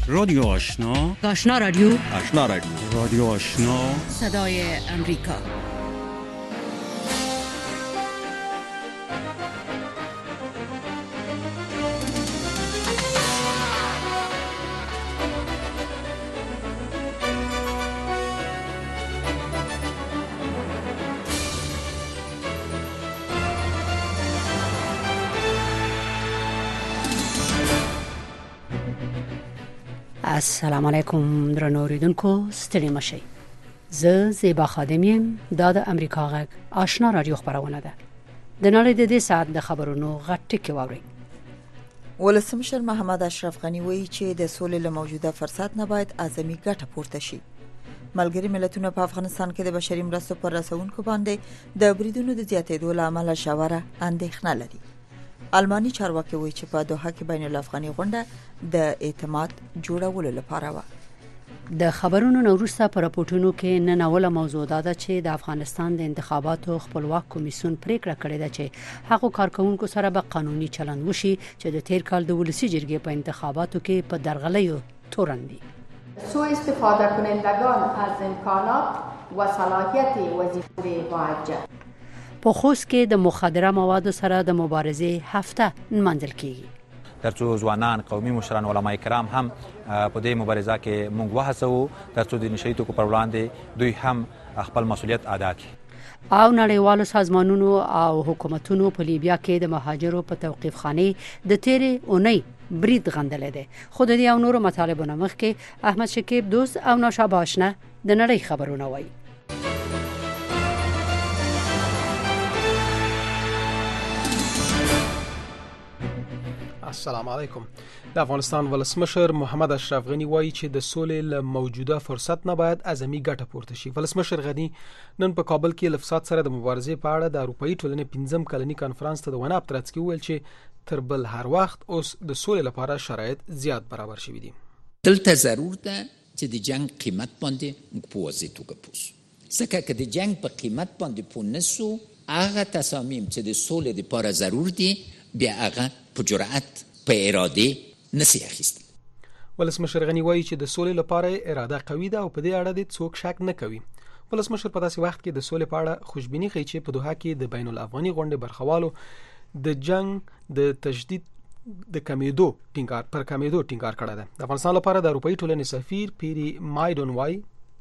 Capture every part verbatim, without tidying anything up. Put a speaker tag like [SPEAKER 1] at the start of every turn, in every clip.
[SPEAKER 1] رادیو آشنا،
[SPEAKER 2] آشنا رادیو،
[SPEAKER 3] آشنا رادیو،
[SPEAKER 1] رادیو آشنا،
[SPEAKER 2] صدای امریکا. السلام علیکم درنو اوریدونکو، ستړي مشئ. زه زیبا خادم یم. دا د امریکا غږ آشنا رادیو خبرونه ده. د نړۍ د دې ساعت د خبرونو غټ ټکی واورئ.
[SPEAKER 4] ولسمشر محمد اشرف غنی وایي چې د سولې له موجوده فرصت نه باید اعظمي ګټه پورته شي. ملګری ملتونه په افغانستان کې د بشري مرستو پر رسونکو باندې د بریدونو د زیاتېدو له امله ژوره اندېښنه لري. آلماني چارواکي وایي چې په دوحه کې بین الافغاني غونډه د اعتماد جوړولو لپاره و.
[SPEAKER 2] د خبرونو نو وروسته په راپورټونو کې نن اوله موضوع ده چې د افغانستان د انتخاباتو خپلواک کمیسیون پریکړه کړې ده چې هغه کارکونکو سره به قانوني چلند وشي چې د تیر کال د ولسی جرګې په انتخاباتو کې په درغلیو تورندي.
[SPEAKER 5] سوء استفاده کنندگان از امکانات و صلاحیت وظیفه موجه
[SPEAKER 2] په خوست کې د مخدره موادو سره د مبارزې هفته نمانځل کیږي.
[SPEAKER 3] ترڅو ځوانان، قومي مشران، علماء کرام هم په دې مبارزه کې موږ وهڅوو ترڅو د نشئی توکو پر وړاندې دوی هم خپل مسؤلیت ادا کړي.
[SPEAKER 2] او نړیوالو سازمانونو او حکومتونو په لیبیا کې د مهاجرو په توقیف خانه د تیرې اونۍ برید غندل دي. خو د دې او نورو مطالبو نه مخکې احمد شکیب دوست او نوشابه آشنا د نړۍ خبرونه وایي.
[SPEAKER 6] السلام علیکم. د افغانستان ولسمشر محمد اشرف غنی وایي چې د سولې له موجوده فرصت نه باید اعظمي ګټه پورته شي. ولسمشر غنی نن په کابل کې له فساد سره د مبارزې په اړه د اروپאי ټولنې پنځم کلني کانفرنس ته د ونه اپترڅ کې ویل چې تر بل هر وخت اوس د سولې لپاره شرایط زیات برابر شوي دي.
[SPEAKER 7] دلته ضرور ده چې د جنگ قیمت باندې موږ په واضح توګه پوسو. ځکه که د جنگ په قیمت باندې پوه نسو، هغه تصامیم چې د سولې لپاره ضرور دي بیا هغه په جرأت په اراده نسی اخیستل.
[SPEAKER 6] ولسمشر غنی وایي چې د سولې لپاره اراده قوي ده او په دې اړه د څوک شک نه کوي. ولسمشر په داسې وخت کې د سولې په اړه خوشبیني ښیي چې په دوحه کې د بین الافغاني غونډې برخوالو د جنگ د تجدید د کمیدو ټینګار پر کمیدو ټینګار کړی ده. د افغانستان لپاره د اروپאי ټولنې سفیر پیری مایډون وایي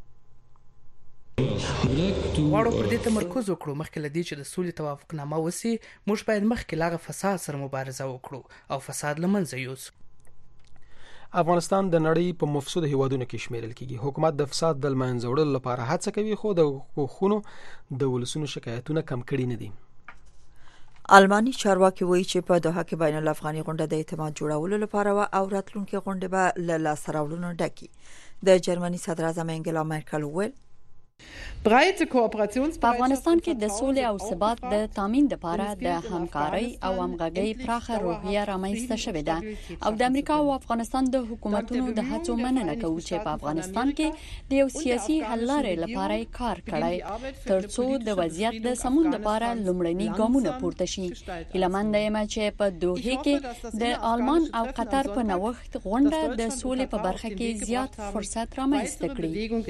[SPEAKER 8] غواړو پر دې تمرکز وکړو مخکې لدی چې د سولې توافقنامه وسی موږ باید مخکې لاغه فساد سره مبارزه وکړو او فساد لمنځه یوسو.
[SPEAKER 6] افغانستان د نړۍ په مفسود هیوادونو کې شمیرل کیږي. حکومت د فساد د منځه وړلو لپاره هڅه کوي خو د حقوقو د ولسونو شکایتونه کم کړي نه دي.
[SPEAKER 4] آلماني چارواکي وایي چې په دوحه کې بین الافغاني غونډه د اعتماد جوړولو لپاره و او راتلونکي غونډه به له لاسته راوړنو ډکې. د جرمني صدر اعظم انګلا مرکل ویل
[SPEAKER 9] په افغانستان کې د سولې او ثبات د تامین لپاره د همکارۍ او همغږۍ پراخه روحیه رامنځته شوې ده او د امریکا او افغانستان د حکومتونو د هڅو مننه کوو چې په افغانستان کې د یو سیاسي حل لارې لپاره کار کړی ترڅو د وضعیت د سمون لپاره لومړني ګامونه پورته شي. هیلهمنده یم چې په دوحه کې د آلمان او قطر په نوښت غونډه د سولې په برخه کې زیات فرصت رامنځته کړي.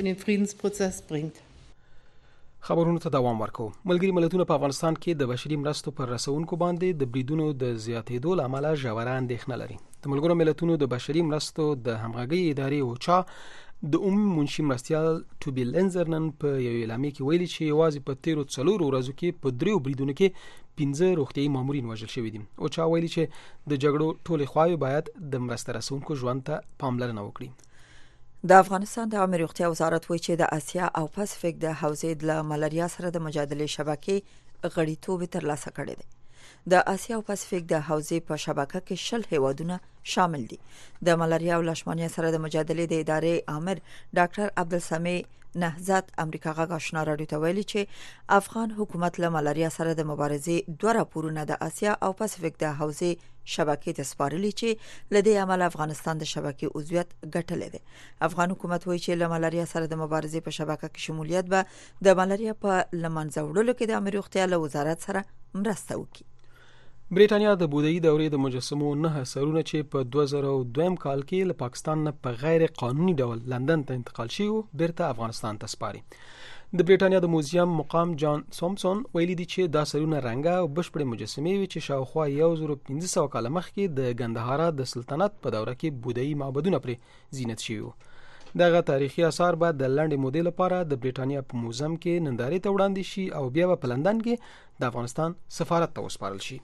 [SPEAKER 6] خبرونو ته دوام ورکو. ملګری ملتونه په افغانستان کې د بشري مرستو پر رسونکو باندې د بریدونو د زیاتېدو له امله ژوره اندېښنه لري. د ملګرو ملتونو د بشري مرستو د همغږۍ ادارې اوچا د عمومي منشي مرستیال ټوبی لنزر نن په یو اعلامیه کې ویلي چې یوازې په تیرو څلورو ورځو کې په دریو بریدونو کې پنځه روغتیايي مامورین وژل شوي دي. اوچا ویلي چې د جګړو ټولې خواوې باید د مرسته رسونکو ژوند ته پاملرنه وکړي.
[SPEAKER 4] د افغانستان د عامه روغتیا وزارت وایي چې د اسیا او پاسفیک د حوزې د ملاریا سره د مجادلې شبکې غړیتوب ترلاسه کړی دی. د اسیا او پاسفیک د حوزې په شبکه کې شل هیوادونه شامل دي. د ملاریا او لشمانیا سره د مجادلې د ادارې امر ډاکټر عبدالسمیع نهضت امریکا غږ آشنا رادیو ته ویلي چې افغان حکومت له ملاریا سره د مبارزې دوه راپورونه د اسیا او پاسفیک د حوزې شبکې ته سپارلي چې لدې عمل افغانستان د شبکې عضویت ګټلې ده. افغان حکومت وایي چې له ملاریا سره د مبارزې په شبکه کې شمولیت به د ملاریا په لمنځه وړلو کې د عامه روغتیا له وزارت سره مرسته وکړي.
[SPEAKER 6] بریټانیا د بودایي دورې د مجسمو نه اثرونه چې په دوه زره او دوه کال کې له پاکستان نه په غیر قانوني ډول لندن ته انتقال شوي بیرته افغانستان ته سپاري. د بریټانیا د موزیم مقام جان سامسون ویلي دی چې دا اثرونه رنګه او بشپړې مجسمې وي چې شاوخوا یو زر پنځه سوه کاله مخکې د ګندهارا د سلطنت په دوره کې بودایي معبدونه پرې زینت شوي وو. دغه تاریخي آثار به د لنډې مودې لپاره د بریټانیا په موزیم کې نندارې ته وړاندې شي او بیا به په لندن کې د افغانستان سفارت ته وسپارل شي.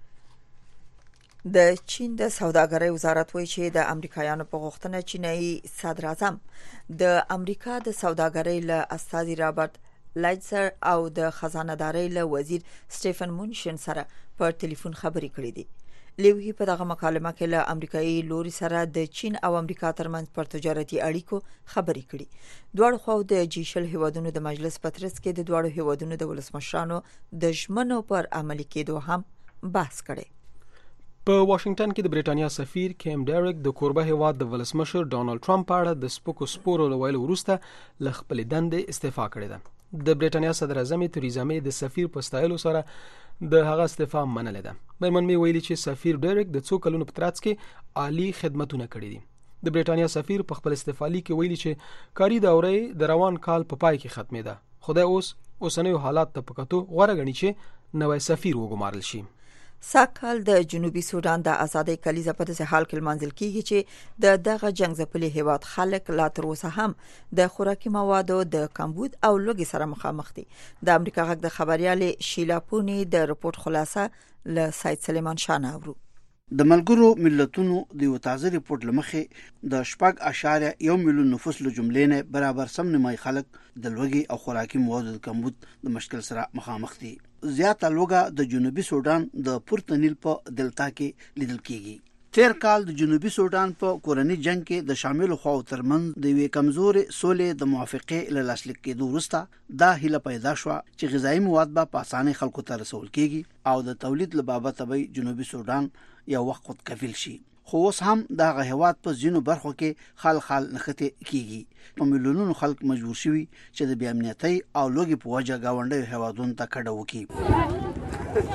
[SPEAKER 4] د چین د سوداګرۍ وزارت وایي چې د امریکایانو په غوښتنه چینایي صدر اعظم د امریکا د سوداګرۍ له استازي رابرټ لایټزر او د خزانه‌دارۍ له وزیر سټیفن مونشن سره په ټلیفون خبرې کړې دي. لیوی په دغه مکالمه کې له امریکایي لوري سره د چین او امریکا ترمنځ پر تجارتي اړیکو خبرې کړې. دواړو خواو د جی شل هیوادونو د مجلس په ترڅ کې د دواړو هیوادونو د ولسمشرانو د ژمنو پر عملي کېدو هم بحث کړي.
[SPEAKER 6] په واشنگټن کې د بریټانیا سفیر کیم ډیرک د کوربه هیواد د ولسمشر ډانلډ ټرمپ په اړه د سپکو سپورو له ویلو وروسته له خپلې دندې استعفا کړې ده. د بریټانیا صدر اعظم تریزا مې د سفیر په ستایلو سره د هغه استعفا منلې ده. میرمن مې ویلي چې سفیر ډیرک د څو کلونو په ترڅ کې عالی خدمتونه کړې دي. د بریټانیا سفیر په خپل استعفا لیک کې ویلي چې کاري دورې د روان کال په پای کې ختمې ده. خدای اوس اوسنیو حالات ته په کتو غوړه غني چې نوې سفیر وګمارل شي.
[SPEAKER 4] ساکال د جنوبي سودان د ازادۍ کلیزه په داسې حال کې لمانځل کیږي چې د دغه جنگ ځپلي هیواد خلک لا تر اوسه هم د خوراکي موادو د کمبود او لوګي سره مخامخ دي. د امریکا غږ د خبريالې شیلا پونی د رپورت خلاصه له سید سلیمان شاه نورو.
[SPEAKER 10] د ملګرو ملتونو د یو تازه ریپورت لمخې د شپږ اشاریه یو میلیون نفوس له جملې نه برابر سم نیمای خلک د لوګي او خوراکي موادو د کمبود د مشکل سره مخامخ دي. زیاته لوګه د جنوبي سودان د پورته نیل په دلتا کې لیدل کیږي. تیر کال د جنوبي سودان په کورني جنگ کې د شامل خواو ترمنځ د وی کمزوري سولې د موافقې له لاسلیک کېدو وروسته دا هیله پیدا شو چې غذایی مواد به په اسانه خلکو ته رسول کیږي او د تولید له بابت به جنوبي سودان یو وخت خود کفیل شي. خو اوس هم د هغواد په ځینو برخو کې خال خال نخته کیږي. په میلیونونو خلک مجبور شوي چې د بې امنیتۍ او لوګي په وجه گاونډي هیوادونو ته کډه وکړي.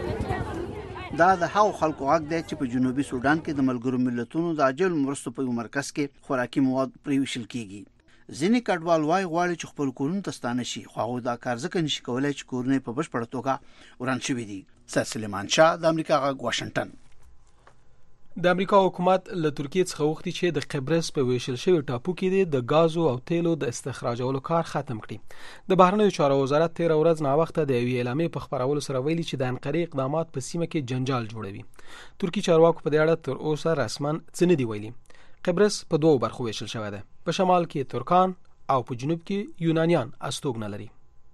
[SPEAKER 10] دا د هاو خلکو حق دی چې په جنوبي سودان کې د ملګرو ملتونو د عاجل مرستو په مرکز کې خوراکي مواد پریوشل کیږي. ځینې کډوال وايي غواړي چې خپل کورونه ته ستانه شي، خو هغه دا کار ځکه نشي کولای چې کورونه په بشپړه توګه وران شوي دي. سید سلیمان شاه د امریکا غږ واشنگټن.
[SPEAKER 6] د امریکا حکومت له ترکیه څخه وغوښتي چې د قبرس په ویشل شوي ټاپو کې د غازو او تیلو د استخراجولو کار ختم کړي. د بهرنیو چارو وزارت تیر ورځ نا وخت د یوې اعلامیې په خبرولو سره ویلي چې د انقرې اقدامات په سیمه کې جنجال جوړوي. ترکی چارواکو په دې اړه تر اوسه رسما څه نه دی ویلي. قبرس په دوه برخو ویشل شوی دی. په شمال کې ترکان او په جنوب کې یونانیان استوګنه لري.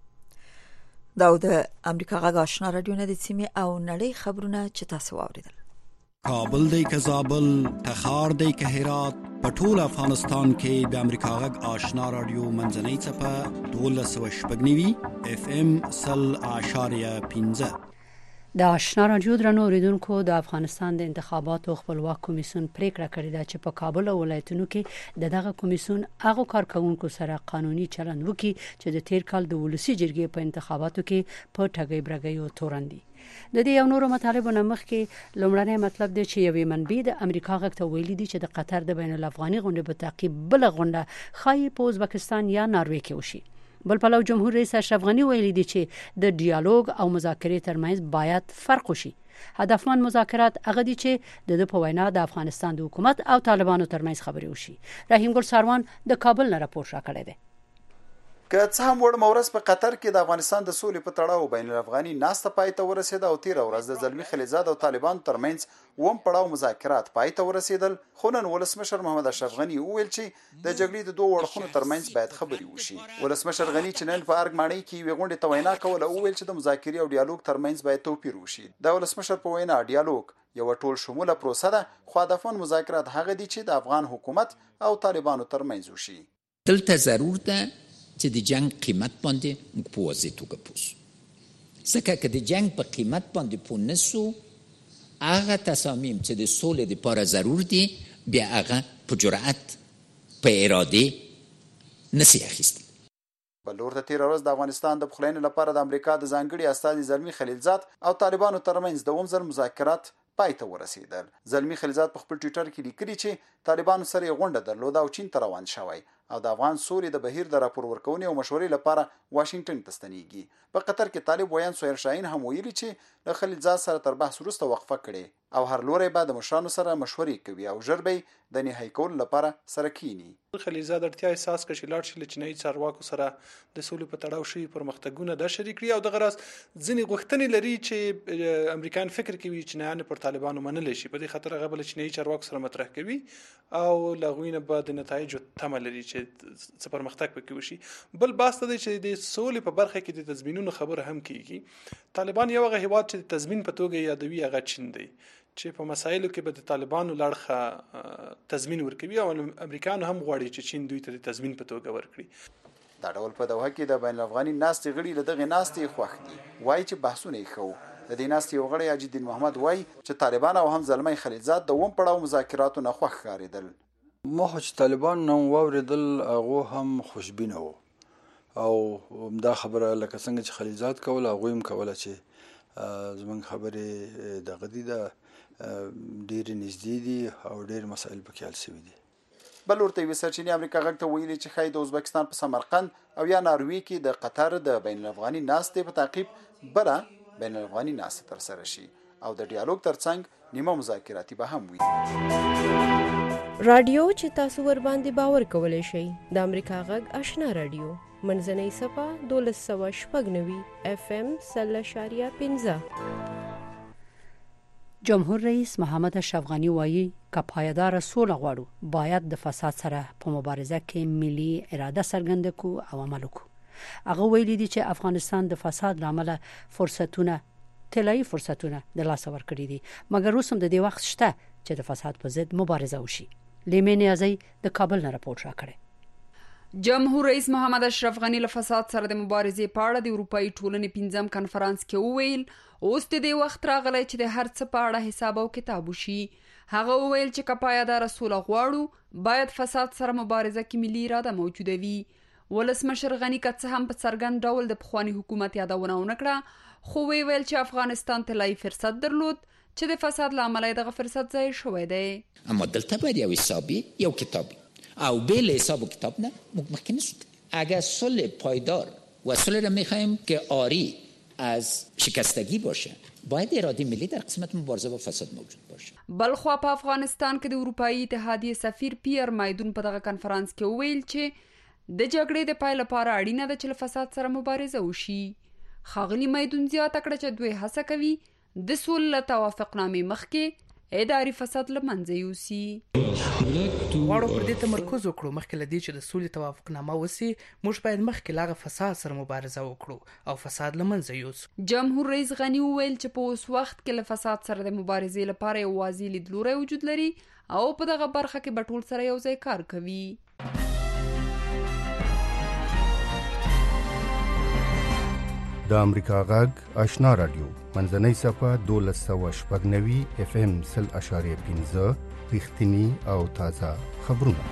[SPEAKER 4] دا د امریکا غږ آشنا رادیو نه د سیمې او نړۍ خبرونه چې تاسو واوریدل.
[SPEAKER 1] کابل دی که زابل، تخار دی که هرات، په ټول افغانستان کې د امریکا غږ آشنا رادیو منځنۍ څپه دولس سوه شپږ نوي اف ام سل اعشاریه پنځه.
[SPEAKER 2] د آشنا رادیو درنو اوریدونکو، د افغانستان د انتخاباتو خپلواک کمیسیون پریکړه کړې ده چې په کابل او ولایتونو کې د دغه کمیسیون هغه کارکونکو سره قانوني چلند وکړي چې د تیر کال د ولسی جرګې په انتخاباتو کې په ټګۍ برګۍ او تورندي. د دې یو نورو مطالبو نه مخکې لومړنی مطلب دی چې یوې منبع د امریکا غږ ته ویلي دي چې د قطر د بین الافغاني غونډې په تعقیب بل غونډه خای په ازبکستان یا ناروې کې وشي. بل پلو جمهور رئیس اشرف غنی ویلي دي چې د ډیالوګ او مذاکرې ترمنځ باید فرق وشي. هدفمند مذاکرات هغه دي چې د په وینا د افغانستان د حکومت او طالبانو ترمنځ خبرې وشي. رحیم ګل ساروان د کابل نه راپور راکړی دی.
[SPEAKER 11] که څه هم وړ مورس په قطر کې د افغانستان د سولې په تړاو بین الافغاني ناسته پای ته ورسېده او تیر ورځ د زلمی خلیزاد او طالبان ترمنځ ووم پړاو مذاکرات پای ته ورسېدل، خو نن ولسمشر محمد اشرف غنی وویل چې د جګړې د دوه اړخونو ترمنځ باید خبرې وشي. ولسمشر غنی چې نن په ارګ ماڼۍ کې یوې غونډې ته وینا کوله وویل چې د مذاکرې او ډیالوګ ترمنځ باید توپیر وشي. د ولسمشر په وینا ډیالوګ یو ټول شموله پروسه ده، خو هدفمند مذاکرات هغه دي چې د افغان حکومت او طالبانو ترمنځ وشي.
[SPEAKER 7] دلته ضرور ده چې د جنگ قیمت باندې موږ په واضح توګه پوه ځکه که د جنگ په قیمت باندې پوه نسو، هغه تصامیم چې د سولې دپاره ضرور دي بیا هغه په جرأت په اراده نسی اخیستل.
[SPEAKER 11] بل ورته تیر ورځ د افغانستان د پخلاینې لپاره د امریکا د ځانګړي استازي زلمی خلیلزاد او طالبانو ترمنځ د ومزل مذاکرات پای ته ورسېدل. زلمی خلیلزاد په خپل ټویټر کې لیکلي چې طالبانو سره یې غونډه درلوده او چین ته روان شوی او د افغان سولې د بهیر د راپور ورکونې او مشورې لپاره واشنگټن ته ستنېږي. په قطر کې طالب ویان سهیل شاهین هم ویلي چې له خلیلزاد سره تر بحث وروسته وقفه کړې او هر لوری به د مشرانو سره مشورې کوي او ژر به د نهایی کولو لپاره سره کینی.
[SPEAKER 12] خلیلزاد اړتیا احساس کړي چې لاړ شي له چینایي چارواکو سره د سولې په تړاو شوي پرمختګونه د شریک کړي او د غرض ځینې غوښتنې لري چې امریکایان فکر کوي چینایان پر طالبانو منل شي. په دې خاطر هغه بل چینایي چارواکو سره مطرح کوي او لغوینه بعد نتایج تمه لري چې څه پرمختګ وکړي وشي. بل باسته دی چې د سولې په برخه کې د تضمینونو خبره هم کیږي. طالبان یو هغه هیواد چې د تضمین په توګه یادوي هغه چین دی چې په مسایلو کې به د طالبانو لړخه تضمین ورکوي او امریکایانو هم غواړي چې چین دوی ته د تضمین په توګه ورکړي.
[SPEAKER 11] دا ډول په دوحه کې د بین الافغاني ناستې غړي له دغه ناستې خوښ دي. وایي چې بحثونه یې خو د دې ناستې یو غړی اجدین محمد وایي چې طالبان او هم زلمی خلیلزاد د وم پړاو مذاکراتو نه خوښ ښکارېدل.
[SPEAKER 13] ما چې طالبان نو واوریدل هغه هم خوشبینه وو او دا خبره لکه څنګه چې خلیلزاد کول هغه هم کوله چې زمونږ خبرې د غدي د ډېر نږدې دي او ډېر مسائل پکې حل شوي دي.
[SPEAKER 11] بل ورته یو سرچینې امریکا غږ ته ویلي چې خای د ازبکستان په سمرقند او یا ناروی کې د قطر د بین الافغاني ناستې په تعقیب بله بین الافغاني ناستې تر سره شي او د ډیالوګ ترڅنګ نیمه مذاکراتي به هم وي.
[SPEAKER 14] رادیو چې تاسو ور باندې باور کولای شئ د امریکا غږ آشنا رادیو منځنۍ صفه دولس سوه شپږ نوي اف ام سل اشاریه پنځه.
[SPEAKER 2] جمهور رئیس محمد اشرف غنی وایي که پایدار سوله غواړو باید د فساد سره په مبارزه کې ملي اراده څرګنده کو او عمل وکړو. هغه ویلي دي چې افغانستان د فساد لامل فرصتونه طلایي فرصتونه د لاس ورکړي دي مګر اوس هم د دې وخت شته چې د فساد په ضد مبارزه وشي. لیمه نیازی د کابل نه راپور راکړي.
[SPEAKER 15] جمهور رئیس محمد اشرف غنی له فساد سره د مبارزې په اړه د اروپאי ټولنې پنځم کنفرانس کې وویل اوس د دې وخت راغلی چې د هر څه په اړه حساب او کتاب وشي. هغه وویل چې که پایدار سوله غواړو باید فساد سره مبارزه کې ملي اراده موجوده وي. ولسمشر غنی که څه هم په څرګند ډول د پخواني حکومت یادونه ونه کړه خو ویل چې افغانستان طلایي فرصت درلود چې د فساد له امله دغه فرصت ضایع شوی دی.
[SPEAKER 7] اما دلته باید یو حسابي یو کتابي او بل حساب و کتاب نه ممکن نیست. اگر صلح پایدار و صلح را میخوایم که آری از شکستگی باشه باید اراده ملی در قسمت مبارزه با فساد موجود باشه.
[SPEAKER 15] بلخوا په افغانستان کې د اروپאי اتحادیه سفیر پیر مایدون په دغه کنفرانس کې ویل چې د جګړې د پای لپاره اړینه ده چې له فساد سره مبارزه وشي. ښاغلي مایدون زیاته کړه چې دوی هڅه کوي د سولې توافقنامې مخکې اداري فساد له منځه یوسي.
[SPEAKER 8] غواړو پر دې تمرکز وکړو مخکې له دې چې د سولې توافقنامه وسي موږ باید مخکې لاغه فساد سره مبارزه وکړو او فساد له منځه یوسو.
[SPEAKER 15] جمهور رئیس غنی وویل چې په اوس وخت کې له فساد سره د مبارزې لپاره یو واضح لیدلوری وجود لري او په دغه برخه کې به ټول سره یو ځای کار کوي.
[SPEAKER 16] د امریکا غږ آشنا رادیو منځنۍ صفه دولس سوه شپږ نوي اف ام سل اشاریه پنځه رښتینی او تازه خبرونه.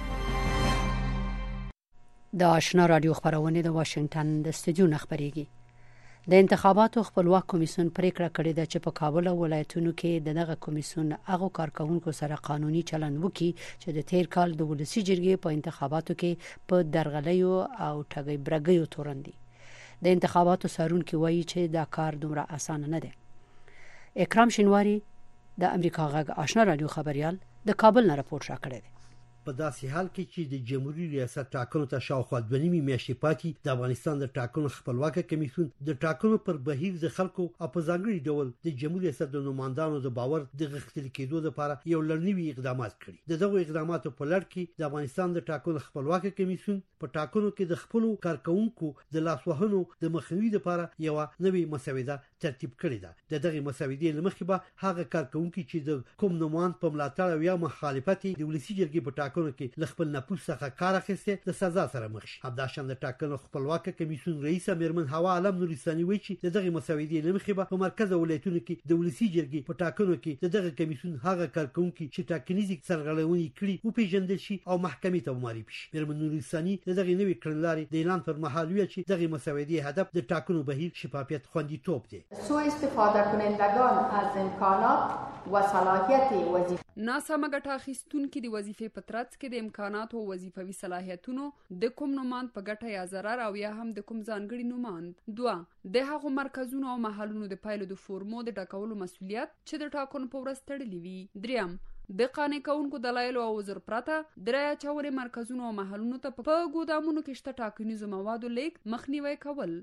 [SPEAKER 2] د آشنا رادیو خبرونه د واشنگټن د استودیو خبريږي. د انتخاباتو خپلواک کمیسیون پریکړه کړې ده چې په کابل ولایتونو کې دغه کمیسیون هغه کارکونکو سره قانوني چلند وکړي چې د تیر کال د ولسی جرګې په انتخاباتو کې په درغلیو او ټګي برګیو تورندي. د انتخاباتو سارونکي وایي چې دا کار دومره اسانه نه دی. اکرام شینواری د امریکا غږ آشنا رادیو خبريال د کابل نه راپور راکړی دی.
[SPEAKER 17] په داسې حال کې چې د جمهوریت ریاست ټاکنو ته شاوخوا دوه نیمې میاشتې پاتې د افغانستان د ټاکنو خپلواک کمیسیون د ټاکنو پر بهیر د خلکو او په ځانګړي ډول د جمهوریت ریاست د نمائندانو د باور د غښتلي کېدو لپاره یو لړنوي اقدامات کړي. د دغه اقداماتو په لړ کې د افغانستان د ټاکنو خپلواک کمیسیون په ټاکنو کې د خپل کارکونکو د لاسوهنو د مخنیوي لپاره یو نوې مسوده ترتیب کړې ده. د دغه مسودې لمخې به هغه کارکونکو چې د کوم نومان په ملاتړ او یا مخالفت د ولسی جرګې په ټاکنو کې خپل نفوذ څخه کار اخیسته د سزا سره مخ شي. همداشان د ټاکنو خپلواک کمیسیون رئیس میرمن هوا عالم نورستاني وایي چې دغه مساویدې لمخې به په مرکز ولایتونو کې د ولسی جرګې په ټاکنو کې دغه کمیسیون هغه کارکونکي چې ټاکنیزي سرغړونې کړي او پیژندل شي او محکمې ته معرفي شي. میرمن نورستاني دغه نوې کړنلارې د اعلان پر مهال ویل چې دغه مساویدې هدف د ټاکنو بهیر شفافیت خوندیتوب دی.
[SPEAKER 5] سوء استفاده کنندگان از امکانات و صلاحیت وظیفه
[SPEAKER 15] ناسمه ګټه اخیستونکي د وظیفې په ترڅ کې د امکاناتو او وظیفوي صلاحیتونو د کوم نوماند په ګټه یا ضرر او یا هم د کوم ځانګړي نوماند دوه د هغو مرکزونو او محلونو د پایلو د فورمو د ډکولو مسؤلیت چې د ټاکنو په ورځ تړلی وي. دریم د قانع کوونکو دلایل او عذر پرته دریا چورې مرکزونو او محلونو ته په ګودامونو کې شته ټاکنیزو موادو لیک مخنیوي کول.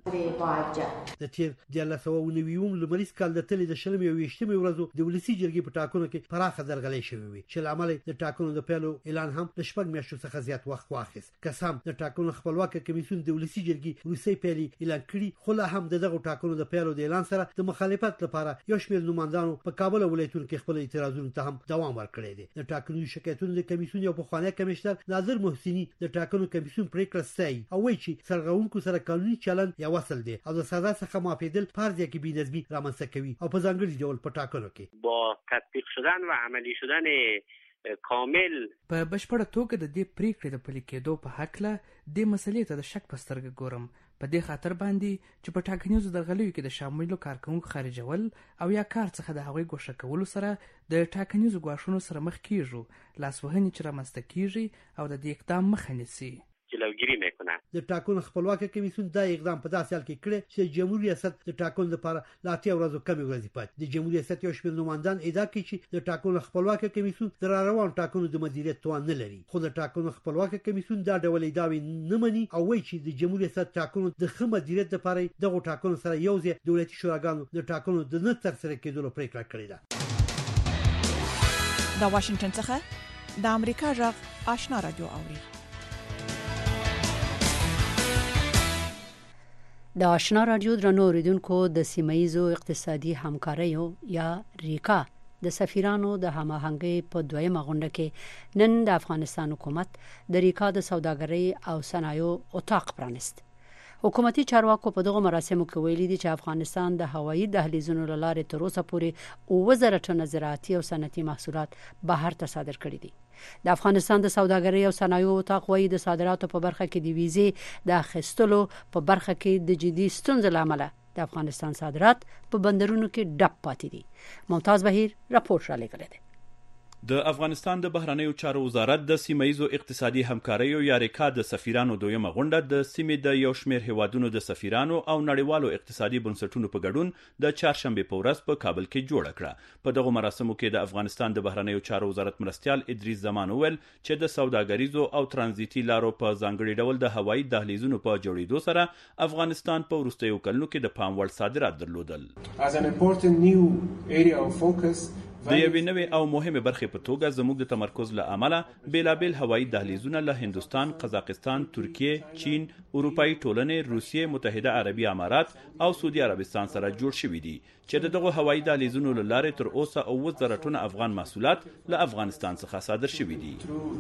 [SPEAKER 17] د تیر د الله سو نویوم لمریز کال د تل د شلمې او ویشتمې ورځو د ولسی جرګې په ټاکنو کې پراخه درغلې شوې وي چې لامل د ټاکنو د پیلو اعلان هم د شپږ میاشتو څخه زیات وخت واخیست. قسم د ټاکنو خپلواک کمیسیون د ولسی جرګې روسي پیلي اعلان کړي خو لا هم دغه ټاکنو د پیلو د اعلان سره د مخالفت لپاره یو شمېر نوماندانو په کابل ولایتونو کې خپل اعتراضونو ته هم دوام ورکړی دی. د ټاکنو شکایتونو د کمیسیون یو پخوانی کمشنر ناظر محسنی د ټاکنو کمیسیون پریکړه ستایي او وایي چې سرغړونکو سره قانوني چلند یا وصل دی او د سزا څخه معافیدل فرض کې بې نظمي رامنځته کوي او په ځانګړي ډول په ټاکنو کې
[SPEAKER 18] با تطبیق شدن و عملی شدن کامل
[SPEAKER 8] په بشپړه توګه د دې پریکړې د پلي کېدو په حق له دې مسلې ته د شک په سترګه ګورم. په دې خاطر باندې چې په ټاکنیزو درغلیو کې د شاملو کارکونکو خارجول او یا کار څخه د هغوی ګوښه کولو سره د ټاکنیزو ګواښونو سره مخ کیږو، لاسوهنې چې رامنځته کیږي او د دې اقدام مخه نیسي.
[SPEAKER 18] جلوگیری میکنه.
[SPEAKER 17] د ټاکنو خپلواک کمیسیون دا اقدام په داسې حال کې کړی چې جمهوریت ریاست د ټاکنو لپاره لا اتیا ورځې کمې ورځې پاتې. د جمهوریت ریاست یو شمېر نوماندان ادعا کوي چې د ټاکنو خپلواک کمیسیون د روان ټاکنو د مدیریت توان نه لري، خو د ټاکنو خپلواک کمیسیون دا ډول ادعاوې نه مني او وایي چې د جمهوریت ریاست ټاکنو د ښه مدیریت لپاره دغه ټاکنو سره یو ځای دولتي شوراګانو د ټاکنو د نه ترسره کېدلو پریکړه کړې ده.
[SPEAKER 19] د واشنگټن څخه د امریکا غږ آشنا رادیو اوري.
[SPEAKER 2] د آشنا رادیو درنو اوریدونکو د سیمایزو اقتصادي همکاریو یا ریکا د سفیرانو د هماهنګۍ په دویمه غونډه کې نن د افغانستان حکومت د ریکا د سوداګرۍ او صنایعو اتاق پرانست. حکومتي چارواکو په دغه مراسمو کې ویلي دي چې افغانستان د هوایي دهلیزونو لاره تر اوسه پورې اووه زره ټنه زراعتي او صنعتي محصولات بهر ته صادر کړي دي. د افغانستان د سوداګرۍ او صنایعو اتاق وايي د صادراتو په برخه کې د ویزې د اخیستلو په برخه کې د جدي ستونزو لامل د افغانستان صادرات په بندرونو کې ډپ پاتې دي. ممتاز بهیر راپور را لېږلی دی.
[SPEAKER 20] د افغانستان د بهرنیو چارو وزارت د سیمایزو اقتصادي همکاریو یا ریکا د سفیرانو دویمه غونډه د سیمې د یو شمېر هیوادونو د سفیرانو او نړیوالو اقتصادي بنسټونو په ګډون د چهارشنبه په ورځ په کابل کې جوړه کړه. په دغه مراسمو کې د افغانستان د بهرنیو چارو وزارت مرستیال ادریس زمان وویل چې د سوداګریزو او ترانزیتي لارو په ځانګړي ډول د هوایي دهلیزونو په جوړېدو سره افغانستان په وروستیو کلونو کې د پام وړ صادرات درلودل. د یوې نوې او مهمه برخې په توګه زموږ د تمرکز له امله بیلابیل هوایي دهلیزونه له هندوستان، قزاقستان، ترکیه، چین، اروپאי ټولنې، روسیې، متحده عربي امارات او سعودي عربستان سره جوړ شوي دي چې دغه هوایي دهلیزونو له لارې تر اوسه اووه زره ټنه افغان محصولات له افغانستان څخه صادر شوي دي.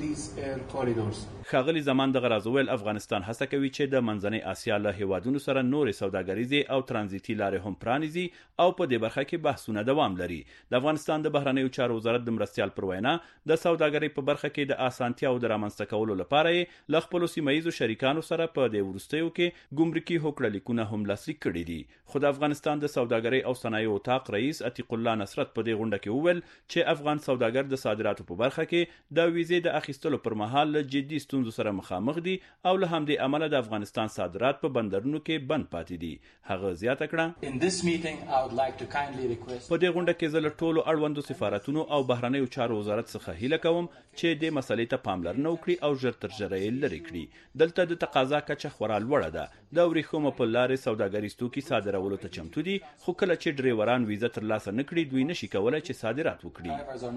[SPEAKER 20] ښاغلي زمان دغه راز وویل افغانستان هڅه کوي چې د منځنۍ اسیا له هیوادونو سره نورې سوداګریزې او ترانزیتي لارې هم پرانیزي او په دې برخه کې بحثونه دوام لري. د افغانستان د بهرنیو چارو وزارت د مرستیال پر وینا د سوداګرۍ په برخه کې د اسانتیا او د رامنځته کولو لپاره یې له خپلو سیمایزو شریکانو سره په دې وروستیو کې ګمرکي هوکړه لیکونه هم لاسلیک کړي دي. خو د افغانستان د سوداګرۍ او صنایعو اتاق رئیس عتیق الله نصرت په دې غونډه کې وویل چې افغان سوداګر د صادراتو په برخه کې د ویزې د اخیستلو پر مهال له جدي ستونزو سره مخامخ دي او له همدې امله د افغانستان صادرات په بندرونو کې بند پاتې دي. هغه زیاته کړه په دې غونډه کې زه له ټولو اړوندو سفارتونو او بهرنیو چارو وزارت څخه هیله کوم چې دې مسلې ته پاملرنه وکړي او ژر تر ژره یې لرې کړي. دلته د تقاضا کچه خورا لوړه ده. د ورېښمو په لارې سوداګریز توکي صادرولو ته چمتو دي، خو کله چې ډریوران ویزه ترلاسه نه کړي دوی نشي کولی چې صادرات وکړي.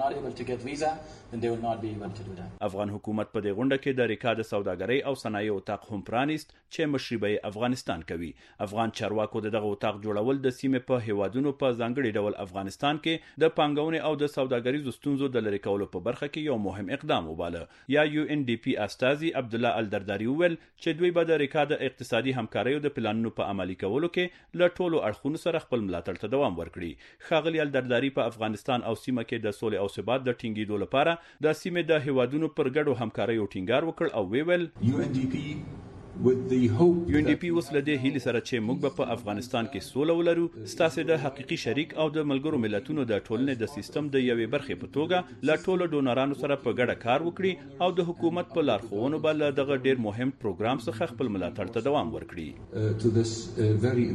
[SPEAKER 20] افغان حکومت په دې غونډه کې د ریکا د سوداګرۍ او صنایعو اتاق هم پرانیست چې مشري به افغانستان کوي. افغان چارواکو د دغه اتاق جوړول د سیمې په هیوادونو په ځانګړي ډول افغانستان کې د پانګونې ننګونې او د سوداګریزو ستونزو د لرې کولو په برخه کې یو مهم اقدام وباله. یا یو ان ډي پی استازي عبدالله الدرداري وویل چې دوی به د ریکا د اقتصادي همکاریو د پلانونو په عملي کولو کې له ټولو اړخونو سره خپل ملاتړ ته دوام ورکړي. ښاغلي الدرداري په افغانستان او سیمه کې د سولې او ثبات د ټینګېدو لپاره د سیمې د هیوادونو پر ګډو همکاریو ټینګار وکړ او ویل
[SPEAKER 21] یو ان ډي پی
[SPEAKER 20] یو ان ډي پی اوس له دې هیلې سره چې موږ به په افغانستان کې سوله ولرو ستاسې د حقیقي شریک او د ملګرو ملتونو د ټولنې د سیستم د یوې برخې په توګه له ټولو ډونرانو سره په ګډه کار وکړي او د حکومت په لارښوونو به له دغه ډیر مهم پروګرام څخه خپل ملاتړ ته دوام ورکړي.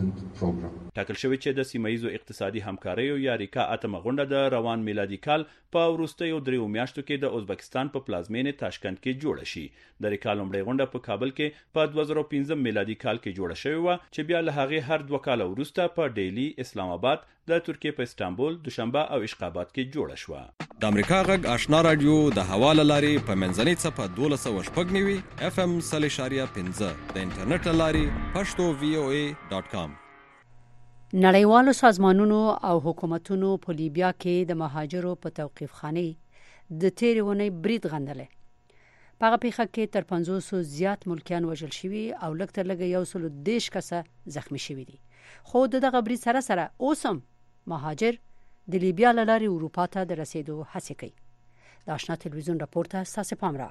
[SPEAKER 20] ټاکل شوی چې د سیمه ییزو اقتصادي همکاریو یا ریکا اتمه غونډه د روان میلادي کال په وروستیو دریو میاشتو کې د ازبکستان په پلازمینې تاشکند کې جوړه شي. د ریکا لومړۍ غونډه په کابل کې په دوه زره پنځم میلادي کال کې جوړه شوې وه چې بیا له هغې هر دوه کاله وروسته په ډیلی، اسلام آباد، د ترکیې په استانبول، دوشنبه او اشقاباد کې جوړه شوه.
[SPEAKER 22] د امریکا غږ آشنا رادیو د هوا له لارې په منځنۍ څپه دولس سوه شپږ نوي اف ام سل اشاریه پنځه د انټرنیټ له لارې پښتو وی او ای ډاټ کام.
[SPEAKER 2] نړیوالو سازمانونو او حکومتونو په لیبیا کې د مهاجرو په توقیف خانه د تیرې ونې برید غندلی. په هغه پیښه کې تر پنځوسو زیات ملکیان وژل شوي او لږ تر لږه یو سلو دېرش کسه زخمی شوي دي. خو د دغه برید سره سره اوس هم مهاجر د لیبیا له لارې اروپا ته د رسېدو هڅې کوي. د آشنا تلویزیون راپور ته ستاسې پام را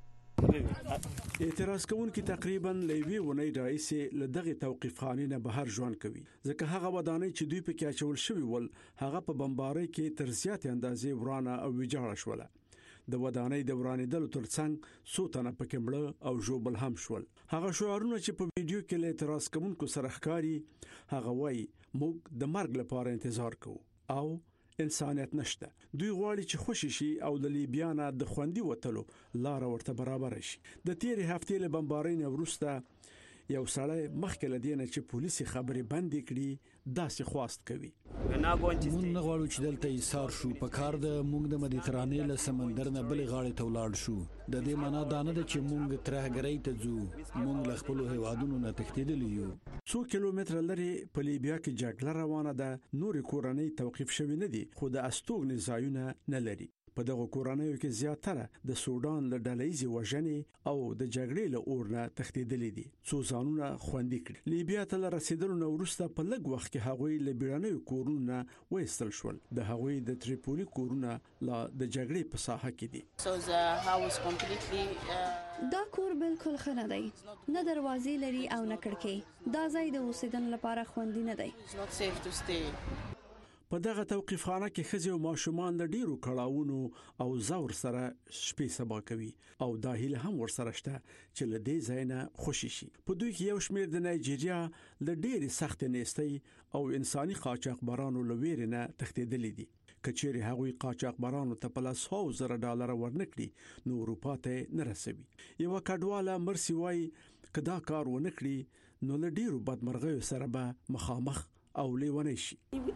[SPEAKER 2] اړوم.
[SPEAKER 23] اعتراض کوونکي تقریبا له یوې اونۍ راهیسې له دغې توقیف خانې نه بهر ژوند کوي ځکه هغه ودانۍ چې دوی پکې اچول شوي ول هغه په بمبارۍ کې تر زیاتې اندازې ورانه او ویجاړه شوله. د ودانۍ د ورانېدلو ترڅنګ څو تنه پکې مړه او ژوبل هم شول. هغه شعارونه چې په ویډیو کې له اعتراض کوونکو سره ښکاري هغه وایي موږ د مرګ لپاره انتظار کوو او انسانیت نشته. دوی غواړي چې خوشي شي او د لیبیا نه د خوندي وتلو لار ورته برابر شي. د تیرې هفتې له بمبارۍ نه وروسته یو سړی مخکې له دې نه چې پولیسي خبرې بندې کړي داسې خواست کوي.
[SPEAKER 1] مونږ نه غواړو چې دلته ایثار شو. په کار د مونږ د مدیترانې له سمندر نه بلې غاړې ته ولاړ شو. د دې معنا دا نه ده چې مونږ ترهګرۍ ته ځو. مونږ له خپلو هیوادونو نه تښتېدلي یو.
[SPEAKER 23] څو کیلومتره لرې په لیبیا کې جګړه روانه ده. نورې کورنۍ توقیف شوي نه دي خو د استوګنې ځایونه نه لري. په دغه کورنیو کې زیاتره د سودان له ډلهیزې وژنې او د جګړې له اور نه تښتېدلي دي څو ځانونه خوندي کړي. لیبیا ته له رسېدلو نه وروسته په لږ وخت کې هغوی له بیړنیو کورونو نه وایستل شول. د هغوی د تریپولي کورونه لا د جګړې په ساحه کې دي.
[SPEAKER 24] دا کور بالکل ښه نه دی. نه دروازې لري او نه کړکۍ. دا ځای د اوسېدنې لپاره خوندي نه دی.
[SPEAKER 23] په دغه توقیف خانه کې ښځې او ماشومان له ډیرو کړاوونو او زور سره شپې سبا کوي او دا هیله هم ورسره شته چې له دې ځای نه خوشي شي. په دوی کې یو شمېر د نایجیریا له ډېرې سختې نیستۍ او انساني قاچاقبرانو له ویرې نه تښتېدلي دي. که چیرې هغوی قاچاقبرانو ته په لسهاوو زره ډالره ورنکړي نو اروپا ته نه رسوي. یوه کډواله مرسي وایي که دا کار ونه کړي نو له ډیرو بدمرغیو سره به مخامخ او لیونی شي.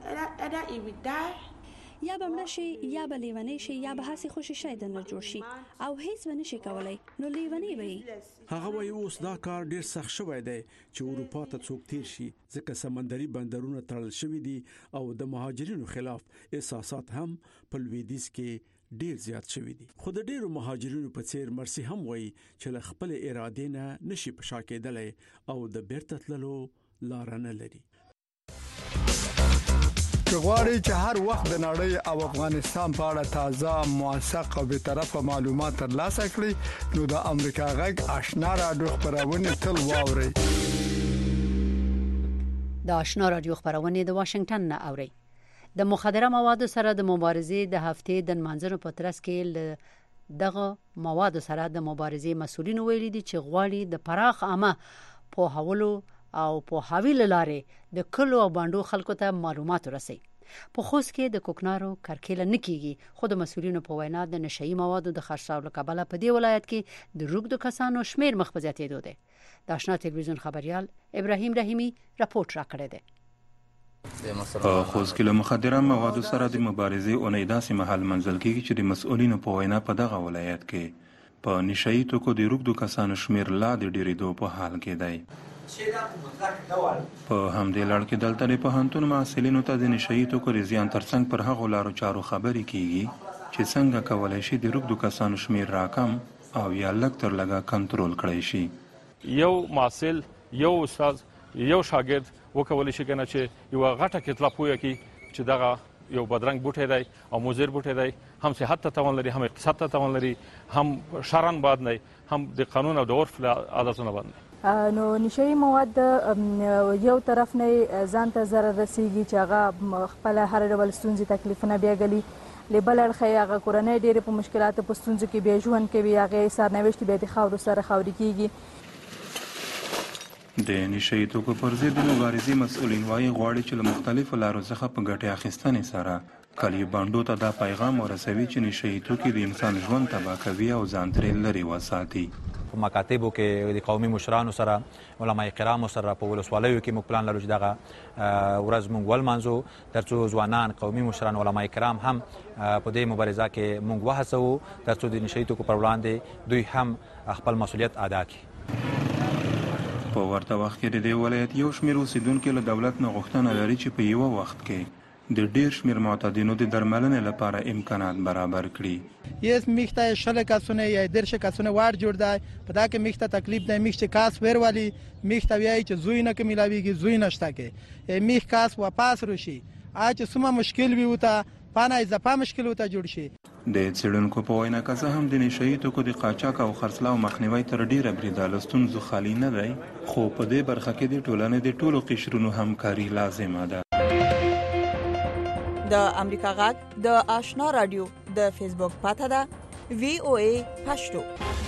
[SPEAKER 24] یا به مړه شي یا به لیونی شي یا به هسې خوشي شی درنه جوړ شي او هیڅ به نه شي کولی نو لیونی به یې.
[SPEAKER 23] هغه وایي اوس دا کار ډیر سخت شوی دی چې اروپا ته څوک تیر شي ځکه سمندري بندرونه تړل شوي دي او د مهاجرینو خلاف احساسات هم په لویدیځ کې ډیر زیات شوي دي. خو د ډیرو مهاجرینو په څیر مرسي هم وایي چې له خپل ارادې نه نشي په شا کېدلی او د بیرته تللو لار نه لري.
[SPEAKER 25] که غواړئ چې هر وخت د نړۍ او افغانستان په اړه تازه، موثق او بی‌طرفه معلومات ترلاسه کړئ نو د امریکا غږ آشنا رادیو خبرونه تل واورئ.
[SPEAKER 2] د آشنا رادیو خبرونه د واشنگټن نه اورئ. د مخدره موادو سره د مبارزې د هفتې د منځنو په ترڅ کې دغه موادو سره د مبارزې مسولین ویلي دي چې غواړي د پراخ عامه په حوالو او په حویل لارې د کلو او باندو خلکو ته معلومات ورسي. په خوست کې د کوکنارو کرکیله نکېږي خو د مسولینو په وینا د نشئی موادو د خرڅلاو کبله په دې ولایت کې د روږدو کسانو شمیر مخ په زیاتېدو دی. د آشنا تلویزیون خبريال ابراهیم رحیمی راپورټ راکړی دی.
[SPEAKER 26] په خوست کې له مخدره موادو سره د مبارزې اونۍ داسې مهال منځل کېږي چې د مسؤلینو په وینا په دغه ولایت کې په نشئی توکو د روږدو کسانو شمیر لا د ډېرېدو په حال کې دی. په همدې لړ کې دلته د پوهنتون محصلینو ته د نشهیي توکو د زیان ترڅنګ پر هغو لارو چارو خبرې کیږي چې څنګه کولی شي د روږدو کسانو شمیر راکم او یا لږ تر لږه کنټرول کړی شي.
[SPEAKER 3] یو محصل یو استاد یو شاګرد وکولی شي کنه چې یو غټه کتله پوهه کی چې دغه یو بدرنګ بوټی دی او مضر بوټی دی، هم صحت ته تاوان لري، هم اقتصاد ته تاوان لري، هم شرعاً بد نه، هم د قانون او د عرف له عادتونو بد نه.
[SPEAKER 4] نو نشهیي مواد یو طرف نه ځان ته ضرر رسیږي چې هغه خپله هر ډول ستونزې تکلیفونه بیا ګلي، له بل اړخه یې هغه کورنۍ ډېرې په مشکلاتو په ستونزو کې بیا ژوند کوي، هغې سرنوشت بیا د خاورو سره خاوري کېږي.
[SPEAKER 26] د نشهیي توکو پر ضد د مبارزې مسؤلین وایي غواړي چې له مختلفو لارو څخه په ګټې اخیستنې سره کلي بانډو ته دا پیغام ورسوي چې نشهیي توکي د انسان ژوند تباه کوي او ځان ترې لرې وساتي.
[SPEAKER 6] په مکاتبو کې د قومي مشرانو سره، علما کرامو سره، په ولسوالیو کې موږ پلان لرو چې دغه ورځ موږ ولمانځو ترڅو ځوانان، قومي مشران، علما کرام هم په دې مبارزه کې موږ وهڅوو ترڅو د نشهیي توکو پر وړاندې دوی هم خپل مسؤلیت ادا کړي.
[SPEAKER 26] په ورته وخت کې د دې ولایت یو شمېر اوسېدونکي له دولت نه غوښتنه لري چې په یوه وخت کې د ډېر شمېر معتادینو د درملنې لپاره امکانات برابر کړي.
[SPEAKER 9] یه میخته شل کسونه یا درش کسونه وار جوړ دی، په دا کې میخته تکلیف دی، میخ چې کاس ور والی میخته ویای چې زوی نه کې ملاویږي، زوی نشته کې میخ کاس واپس روشي، اچ سمه مشکل وي وته پانه اضافه مشکل وته جوړ شي.
[SPEAKER 26] د څېړونکو په وینا که څه هم د نشهیي توکو د قاچاق او خرڅلاو مخنیوی تر ډېره بریده له ستونزو خالي نه دی، خو په دې برخه کې د ټولنې د ټولو قشرونو همکاري لازمه ده.
[SPEAKER 19] د امریکا غږ د آشنا رادیو د فیسبوک پاته ده وی او ای پښتو.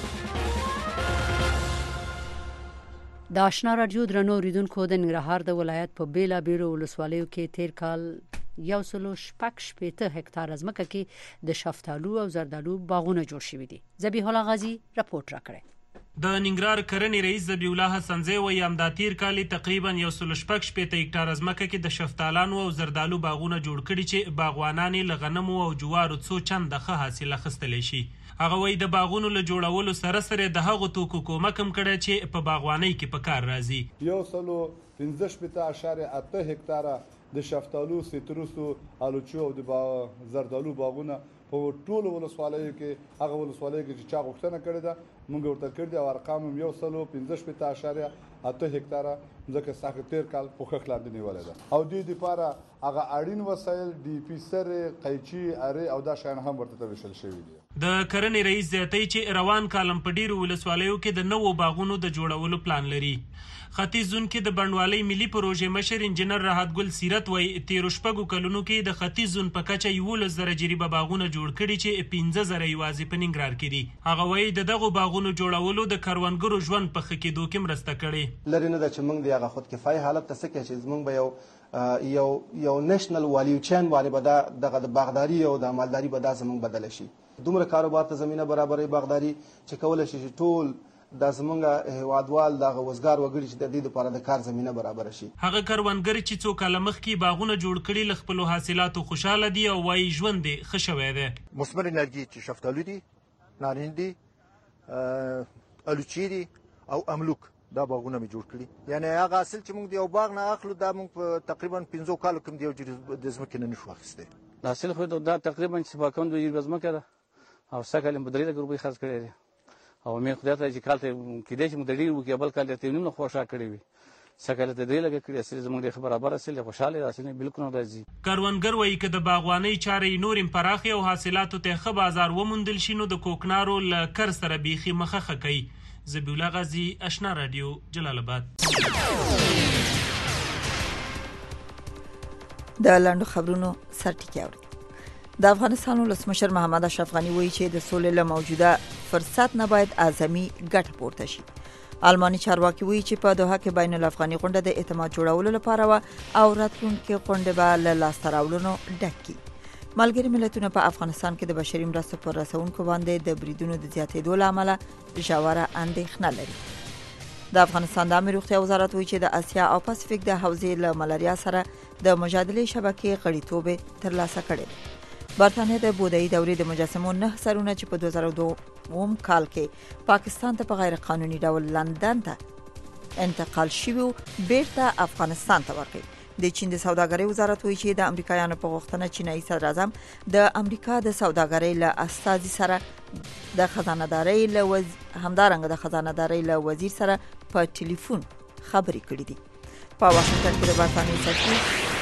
[SPEAKER 2] د آشنا رادیو درنو اوریدونکو، د ننګرهار د ولایت په بیلا بیلو ولسوالیو کې تیر کال یو سلو شپږ شپېته هکتار ځمکه کې د شفتالو او زردالو باغونه جوړ شوي دي. ذبیح الله غازی راپورټ راکړی.
[SPEAKER 10] د ننګرهار کرنې رئیس ذبیح الله حسنزی وایي همدا تیر کال تقریبا یو سلو شپږ شپېته هکتار ځمکه کې د شفتالانو او زردالو باغونه جوړ کړي چې باغوانان له غنمو او جوارو څو چنده ښه حاصل اخیستلی شي. هغه وایي د باغونو له جوړولو سره سره د هغو توکو کومک هم کړی چې په باغوانۍ کې په کار راځي.
[SPEAKER 21] یو سلو پنځه شپېته اعشاریه اته هکتاره د شفتالو، سیتروسو، الوچو او د زردالو باغونه په ټولو ولسوالیو کې هغه ولسوالیو کې چې چا غوښتنه کړې ده موږ ورته کړي او ارقام هم یو سلو پنځه شپېته اعشاریه اته هکتاره ځکه ساخه تیر کال پوښښ لاندې نیولې ده او دې لپاره هغه اړین وسایل ډي پی سر، قیچي، اره او دا شیان هم ورته وشل شوي دي.
[SPEAKER 10] د کرنې رئیس زیاتوي چې روان کالم په ډیرو ولسوالیو کې د نوو باغونو د جوړولو پلان لري. ختیځ زون کې د بڼوالۍ ملي پروژې مشر انجنیر راحت ګل سیرت وایي تیرو شپږو کلونو کې د ختیځ زون په کچه یولس زره جریبه باغونه جوړ کړي چې پنځه زره یوازې په ننګرهار کې دي. هغه وایي د دغو باغونو جوړولو د کروندګرو ژوند په ښه کېدو کې مرسته کړې.
[SPEAKER 27] لري نه ده چې موږ د هغه خودکفایي حالت ته څه کوي چې موږ به یو یو یو نېشنل والیو چین باندې به دغه د باغداري او د مالداري به دا زموږ بدل شي. دومره کاروبار ته زمینه برابرې باغداري چې کولی شي چې ټول دا زمونږ هیوادوال دغه وزګار وګړي چې د دې لپاره د کار زمینه برابر شي.
[SPEAKER 10] هغه کروندګر چې څو کاله مخکې باغونه جوړ کړي له خپلو حاصلاتو خوشحاله دي او وایي ژوند یې ښه شوی دی.
[SPEAKER 28] مثمر انرژي چې شفتالو دي، نارنج دي، الوچي دي او املوک دا باغونه مې جوړ کړي. یعنی هغه حاصل چې موږ د یو باغ نه اخلو دا موږ په تقریبا پنځو کالو کې د یو د ځمکې نه نشو اخیستی.
[SPEAKER 29] حاصل خو دا تقریبا چې صفا کوم د یو ځمکه ده او سږ کال یې په درې لکه روپۍ خرڅ کړی دی او امید خدای ته چې کال ته کېدای شي موږ د ډېر وکړي بل کال یې ته نیمه خوښه کړې وي. سږ کال ته درې لکه کړي اصل زموږ ډېر برابر اصل خوشحاله اصل بالکل نه راځي.
[SPEAKER 10] کروندګر وایي که د باغوانۍ چارې نور هم پراخې او حاصلاتو ته ښه بازار وموندل شي نو د کوکنارو له کر سره بیخي مخه ښه کوي. ذبیح الله غازي، آشنا رادیو، جلال آباد.
[SPEAKER 19] د لنډو خبرونو سرټکی اوري. د افغانستان ولسمشر محمد اشرف غني وایي چې د سولې له موجوده فرصت نه باید اعظمي ګټه پورته شي. آلماني چارواکي وایي چې په دوحه کې بین الافغاني غونډه د اعتماد جوړولو لپاره و او راتلونکي غونډه به له لاسته راوړنو ډک کړي. ملګري ملتونه په افغانستان کې د بشري مرستو پر رسونکو باندې د بریدونو د زیاتېدو له امله ژوره اندېښنه لري. د افغانستان د عامه روغتیا وزارت وایي چې د اسیا او پاسفیک د حوزې له ملاریا سره د مجادلې شبکې غړیتوب ترلاسه کړی. برتانیه د بودایي دورې د مجسمو نه سرونه چې په دوه زره دوه کال کې پاکستان ته په غیر قانوني ډول لندن ته انتقال شوی بیرته افغانستان ته ورغی. د چین د سوداګرۍ وزارت وایي چې د امریکایانو په غوښتنه چینایي صدر اعظم د امریکا د سوداګرۍ له استازي سره د خزانه‌دارۍ له وز... همدارنګه د خزانه‌دارۍ له وزیر سره په ټلیفون خبرې کړې دي. په واشنگټن کې د برتانیې سفیر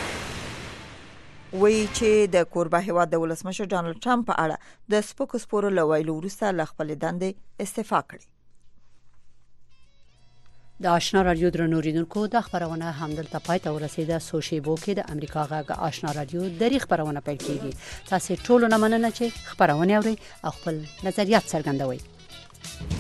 [SPEAKER 19] وایي چې د کوربه هیواد د ولسمشر ډانلډ ټرمپ په اړه د سپکو سپورو له ویلو وروسته له خپلې دندې استعفا کړې.
[SPEAKER 2] د آشنا رادیو درنو اوریدونکو د خبرونه همدلته پای ته ورسیده. سوشیبو کې د امریکا غږ آشنا رادیو د خبرونه پیل کیږي. تاسو ټول نه مننه چې خبرونه اوري او خپل نظریات څرګندوي.